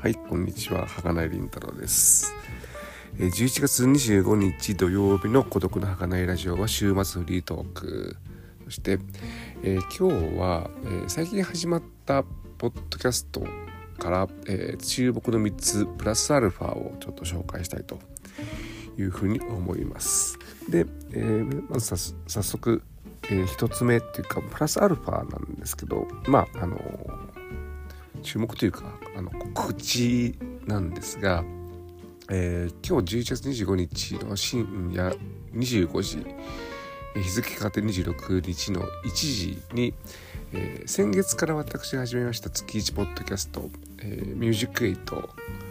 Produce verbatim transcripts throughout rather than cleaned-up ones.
はい、こんにちは。儚いりんたろうです。じゅういちがつにじゅうごにち土曜日の孤独の儚いラジオは週末フリートーク。そして、えー、今日は、えー、最近始まったポッドキャストから、えー、注目のみっつプラスアルファをちょっと紹介したいというふうに思います。で、えー、まずさ早速、えー、ひとつめっていうかプラスアルファなんですけど、まああのー注目というかあの告知なんですが、えー、今日じゅういちがつにじゅうごにちの深夜にじゅうごじ、日付変わってにじゅうろくにちのいちじに、えー、先月から私が始めました月いちポッドキャスト、えー、ミュージックエイト、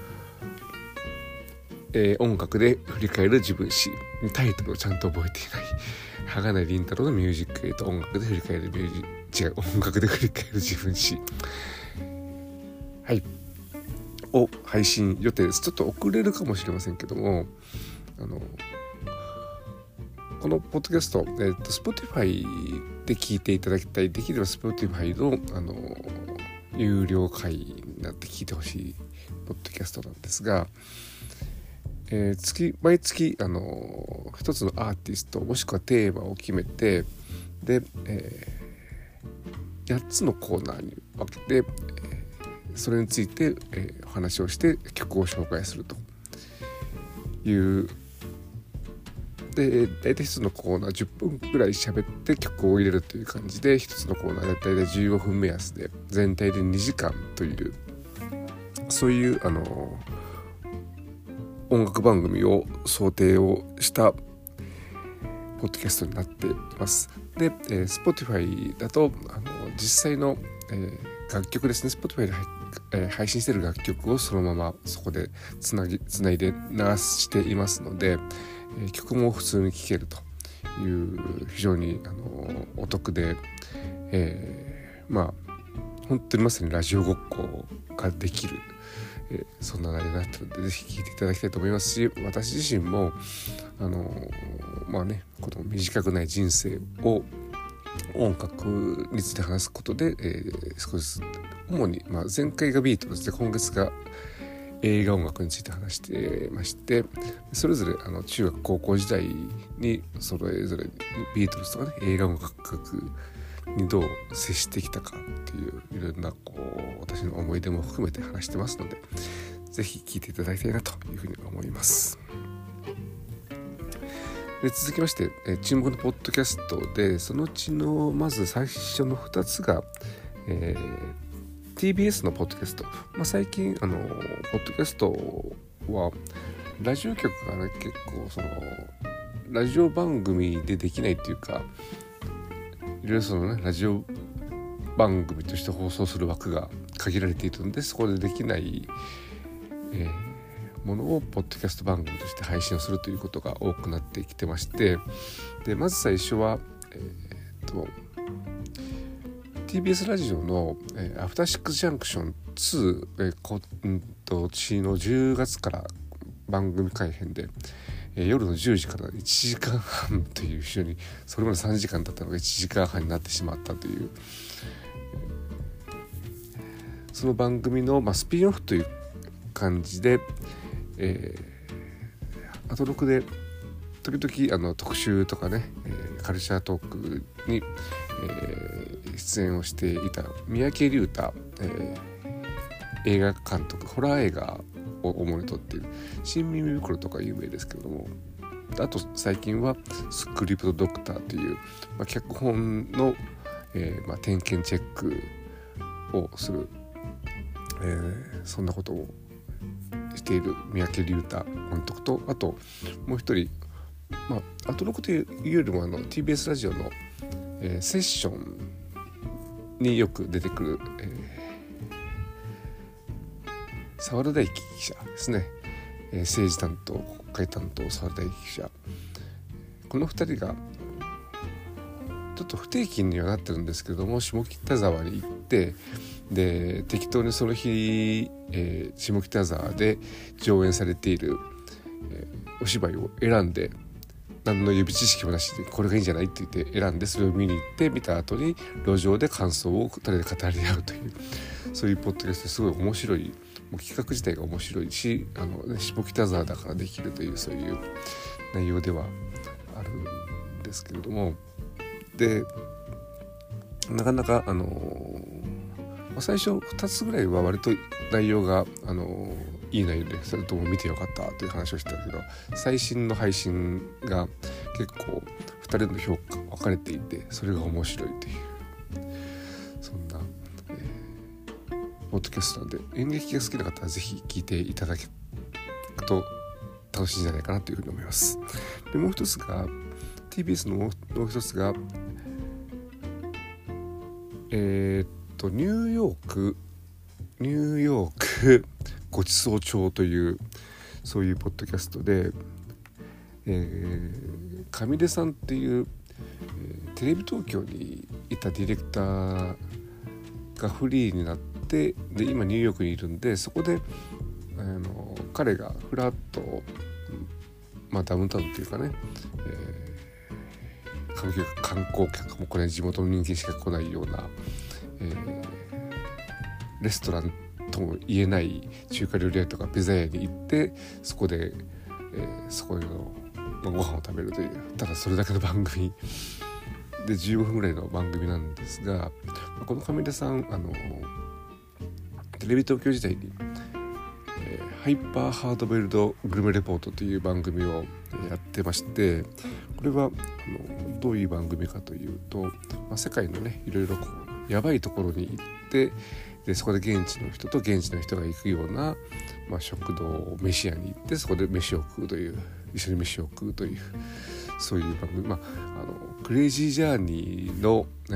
えー、音楽で振り返る自分史、タイトルをちゃんと覚えていない儚いりんたろうのミュージックエイト、音楽で振り返るミュージ違う音楽で振り返る自分史はいを配信予定です。ちょっと遅れるかもしれませんけども、あのこのポッドキャスト、えー、と Spotify で聞いていただきたい。できれば Spotify の、あの有料会員になって聞いてほしいポッドキャストなんですが、えー、月毎月あの一つのアーティストもしくはテーマを決めて、で、えー、やっつのコーナーに分けて、えーそれについて、えー、お話をして曲を紹介するというで、大体一つのコーナーじゅっぷんくらい喋って曲を入れるという感じで、一つのコーナー大体じゅうごふん目安で全体でにじかんというそういうあの音楽番組を想定をしたポッドキャストになっています。で、えー、Spotify だとあの実際の、えー、楽曲ですね。Spotify で入ってえー、配信している楽曲をそのままそこでつなぎつないで流していますので、えー、曲も普通に聴けるという非常に、あのー、お得で、えー、まあ本当にまさにラジオごっこができる、えー、そんな内容になっているので、ぜひ聴いていただきたいと思いますし、私自身もあのー、まあねこの短くない人生を音楽について話すことで、えー、少し主に、まあ、前回がビートルズで今月が映画音楽について話してまして、それぞれあの中学高校時代にそれぞれビートルズとかね映画音楽にどう接してきたかっていういろんなこう私の思い出も含めて話してますので、ぜひ聴いていただきたいなというふうに思います。で続きまして、え注目のポッドキャストでそのうちのまず最初のふたつが、えー、ティービーエス のポッドキャスト、まあ、最近あのポッドキャストはラジオ局がね結構そのラジオ番組でできないっていうか、いろいろそのねラジオ番組として放送する枠が限られているので、そこでできない、えーものをポッドキャスト番組として配信をするということが多くなってきてまして、でまず最初は、えー、と ティービーエス ラジオの、えー、アフターシックスジャンクションツー、えー、こんと今年のじゅうがつから番組改編で、えー、夜のじゅうじからいちじかんはんという非常にそれまでさんじかんだったのがいちじかんはんになってしまったという、えー、その番組の、まあ、スピンオフという感じで、えー、アトロクで時々あの特集とかね、えー、カルチャートークに、えー、出演をしていた三宅龍太、えー、映画監督、ホラー映画を主に撮っている新耳袋とか有名ですけれども、あと最近はスクリプトドクターという、まあ、脚本の、えーまあ、点検チェックをする、えー、そんなことをしている三宅龍太監督と、あともう一人、まあアトロクというよりもあの ティービーエス ラジオの、えー、セッションによく出てくる、えー、澤田大樹記者ですね、えー、政治担当国会担当澤田大樹記者、このふたりがちょっと不定期にはなってるんですけども、下北沢に行ってで適当にその日、えー、下北沢で上演されている、えー、お芝居を選んで、何の予備知識もなしでこれがいいんじゃないって言って選んで、それを見に行って見た後に路上で感想をふたりで語り合うという、そういうポッドキャストですごい面白いもう企画自体が面白いし、あの、ね、下北沢だからできるというそういう内容ではあるんですけれども、でなかなかあの最初ふたつぐらいは割と内容があのいい内容で、それとも見てよかったという話をしてたけど、最新の配信が結構ふたりの評価分かれていて、それが面白いというそんな、えー、ポッドキャストなんで、演劇が好きな方はぜひ聞いていただけると楽しいんじゃないかなというふうに思います。でもう一つが ティービーエス のもう一つがえー、っとニューヨークニューヨークごちそう帳というそういうポッドキャストで、えー、上出さんっていう、えー、テレビ東京にいたディレクターがフリーになって、で今ニューヨークにいるんで、そこであの彼がフラッと、まあ、ダウンタウンっていうかね、えー、観客観光客もこれ地元の人間しか来ないような、えー、レストランとも言えない中華料理屋とかピザ屋に行って、そこで、えー、そこでの、まあ、ご飯を食べるという、ただそれだけの番組でじゅうごふんぐらいの番組なんですが、この上出さんあのテレビ東京時代に、えー、ハイパーハードベルドグルメレポートという番組をやってまして、これはあのどういう番組かというと、まあ、世界のねいろいろこうやばいところに行って、でそこで現地の人と現地の人が行くような、まあ、食堂飯屋に行って、そこで飯を食うという、一緒に飯を食うというそういう番組、まあ、あのクレイジージャーニーの、え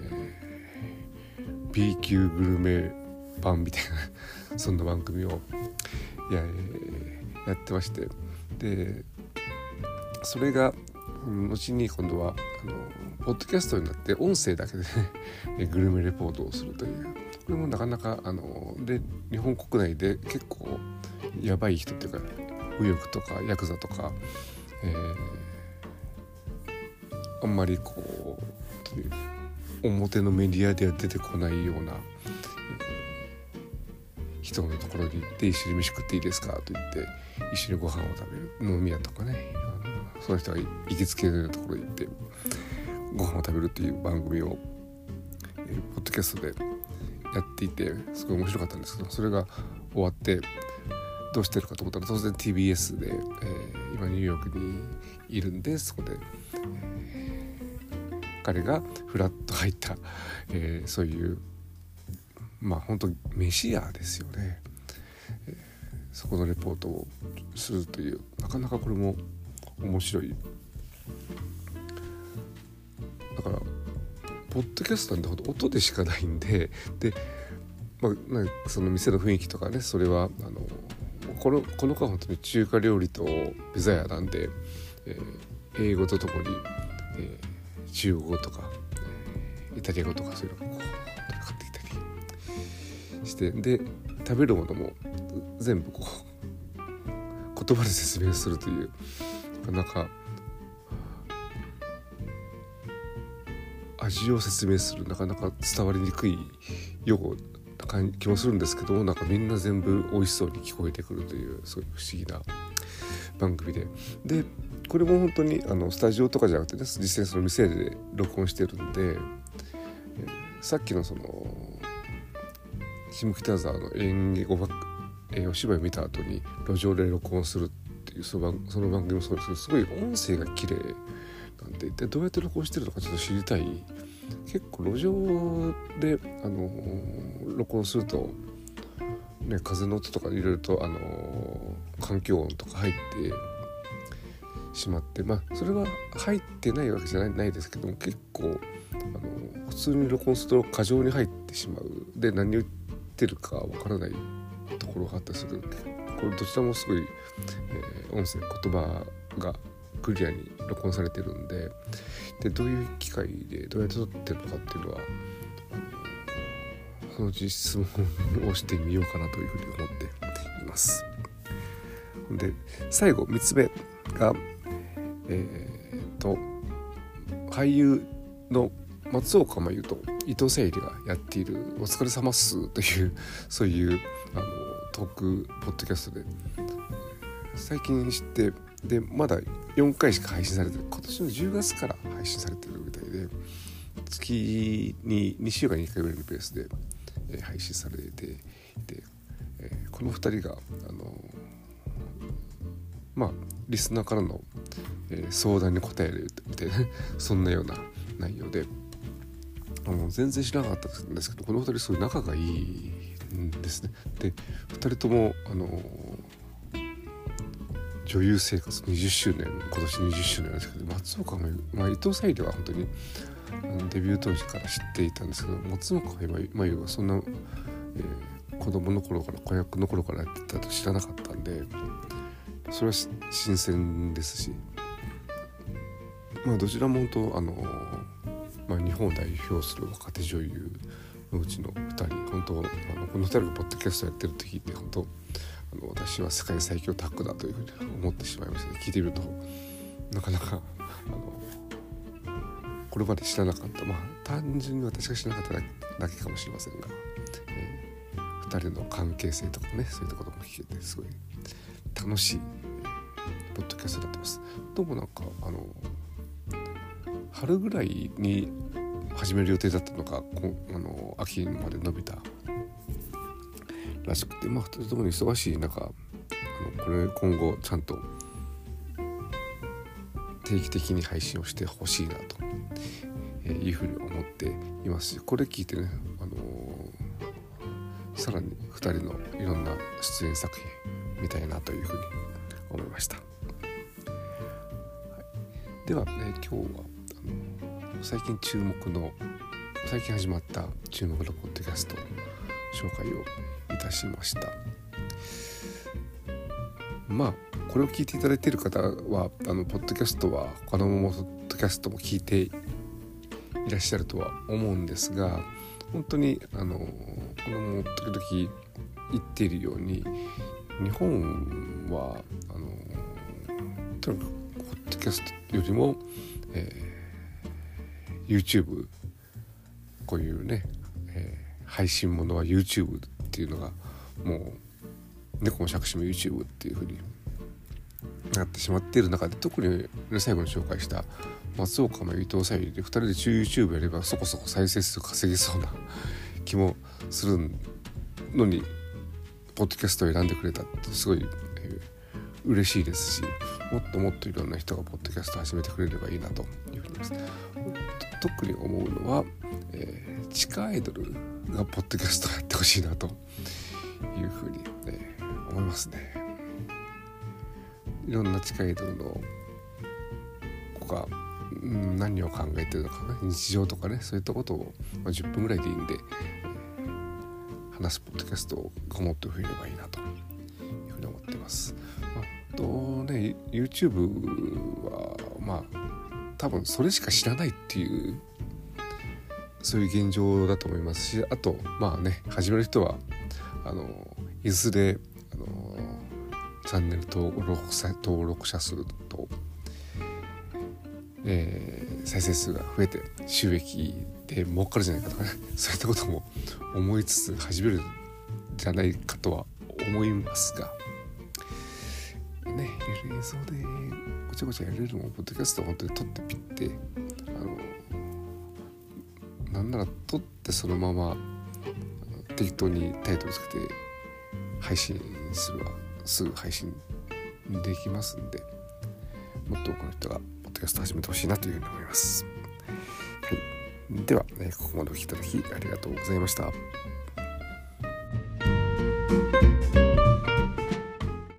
ー、B 級グルメ版みたいなそんな番組をや, やってまして、でそれが後に今度はあのポッドキャストになって音声だけで、ね、グルメレポートをするという、これもなかなかあので日本国内で結構やばい人っていうか、右翼とかヤクザとか、えー、あんまりこう表のメディアでは出てこないような、えー、人のところに行って一緒に飯食っていいですかと言って一緒にご飯を食べる、飲み屋とかね、あのその人が行きつけのようなところに行ってご飯を食べるっていう番組を、えー、ポッドキャストでやっていて、すごい面白かったんですけど、それが終わってどうしてるかと思ったら、当然 ティービーエス で、えー、今ニューヨークにいるんで、そこで、えー、彼がフラッと入った、えー、そういうまあ本当メシアですよね、えー、そこのレポートをするという、なかなかこれも面白い。だからポッドキャストなんてほんと音でしかないんで、で、まあ、その店の雰囲気とかね、それはあのこのこの子は本当に中華料理とピザ屋なんで、えー、英語とともに、えー、中国語とか、えー、イタリア語とかそういうのがこうかかってきたりして、で食べるものも全部こう言葉で説明するという、なかなか味を説明するなかなか伝わりにくいような気もするんですけど、なんかみんな全部美味しそうに聞こえてくるという、そういう不思議な番組で、でこれも本当にあのスタジオとかじゃなくてね、実際その店で録音してるんで、えさっきのその下北沢の演劇お芝居を見た後に路上で録音するっていうその番、その番組もそうですけど、すごい音声が綺麗なんで、でどうやって録音してるのかちょっと知りたい。結構路上であの録音すると、ね、風の音とかいろいろとあの環境音とか入ってしまって、まあそれは入ってないわけじゃない、ないですけども、結構あの普通に録音すると過剰に入ってしまう。で何を言ってるかわからないところがあったりする。これどちらもすごい、えー、音声言葉がクリアに録音されてるんで、でどういう機械でどうやって撮ってるのかっていうのは、そのうち質問をしてみようかなというふうに思っています。で最後みっつめが、えー、と俳優の松岡茉優と伊藤沙莉がやっているお疲れ様っすという、そういうあのトークポッドキャストで最近知って、でまだよんかいしか配信されてる、今年のじゅうがつから配信されてるみたいで、月ににしゅうかんにいっかいぐらいのペースで、えー、配信されていて、えー、このふたりがあのまあリスナーからの、えー、相談に答えるみたいなそんなような内容で、あの全然知らなかったんですけど、このふたりすごい仲がいいんですね。でふたりともあの女優生活にじゅっしゅうねん、今年にじゅっしゅうねんなんですけど、松岡茉優、まあ、伊藤沙莉は本当にデビュー当時から知っていたんですけど、松岡茉優はそんな、えー、子供の頃から子役の頃からやってたと知らなかったんで、それは新鮮ですし、まあどちらも本当あの、まあ、日本を代表する若手女優のうちのふたり、本当あのこのふたりがポッドキャストやってると聞いて、本当あの私は世界最強タッグだというふうに思ってしまいましたね。聞いてみるとなかなかあのこれまで知らなかった、まあ単純に私が知らなかっただけかもしれませんが、えー、ふたりの関係性とかね、そういったことも聞けてすごい楽しい、えー、ポッドキャストになってます。どうもなんかあの春ぐらいに始める予定だったのがこあの秋まで伸びたらしくて、まあふたりともに忙しい中、あのこれ今後ちゃんと定期的に配信をしてほしいなというふうに思っていますし、これ聞いてね、あのー、さらにふたりのいろんな出演作品見たいなというふうに思いました。はい、では、ね、今日はあの最近注目の最近始まった注目のポッドキャスト紹介をいたしました。まあこれを聞いていただいている方はあのポッドキャストは他のポッドキャストも聞いていらっしゃるとは思うんですが、本当にあのこのも時々言っているように、日本はあのとにかくポッドキャストよりも、えー、YouTube こういうね、えー、配信ものは YouTube っていうのがもう猫も杓子も YouTube っていう風になってしまっている中で、特に、ね、最後に紹介した松岡茉優、伊藤沙莉でふたりで YouTube やればそこそこ再生数稼げそうな気もするのに、ポッドキャストを選んでくれたってすごい、えー、嬉しいですし、もっともっといろんな人がポッドキャストを始めてくれればいいなというふうに思います。特に思うのは、えー、地下アイドルがポッドキャストをやってほしいなというふうに、ね、思いますね。いろんな地下アイドルの子が、うん、何を考えてるのかね、日常とかね、そういったことを、まあ、じゅっぷんぐらいでいいんで、えー、話すポッドキャストがもっと増えればいいなというふうに思ってます。まあ、とね YouTube はまあ多分それしか知らないっていうそういう現状だと思いますし、あとまあね始める人はあのいずれあのチャンネル登録者登録者数と、えー、再生数が増えて収益で儲かるじゃないかとかね、そういったことも思いつつ始めるんじゃないかとは思いますがね、映像でごちゃごちゃやれるのもポッドキャストは本当に撮ってピッてあのなんなら撮ってそのまま適当にタイトルつけて配信するわすぐ配信できますんで、もっと多くの人がポッドキャスト始めてほしいなというふうに思います。はい、では、ね、ここまでお聞きいただきありがとうございました。